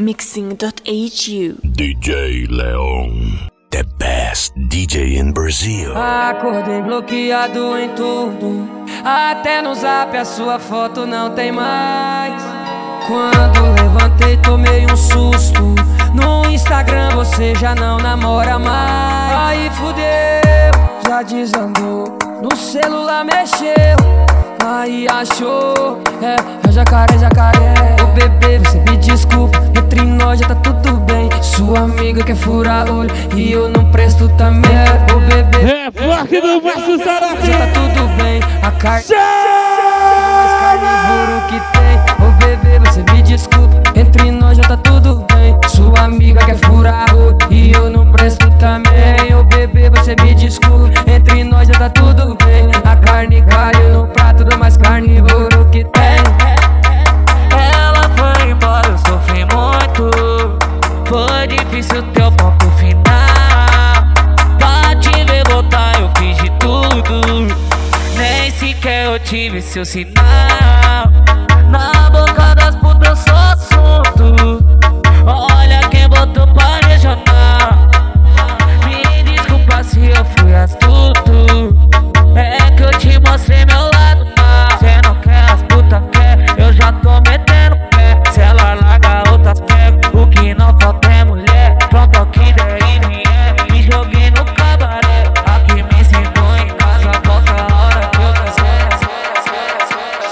Mixing.hu. DJ Leon, the best DJ in Brazil. Acordei bloqueado em tudo, até no zap a sua foto não tem mais. Quando levantei tomei um susto, no Instagram você já não namora mais. Aí fudeu, já desandou, no celular mexeu, aí achou, é jacaré, jacaré. Ô bebê, você me desculpa, entre nós já tá tudo bem. Sua amiga quer furar olho e eu não presto também. Ô bebê, é forte do Márcio Zarate. já tá tudo bem, a carne mais carnívoro que tem. Ô bebê, você me desculpa, entre nós já tá tudo bem. Sua amiga quer furar olho e eu não presto também. Ô bebê, você me desculpa, entre nós já tá tudo bem. A carne caiu no prato do mais carnívoro que tem. Ela foi embora, eu sofri muito. Foi difícil teu ponto final. Pra te ver voltar eu fiz de tudo, nem sequer eu tive seu sinal. Na boca das putas eu sou assunto.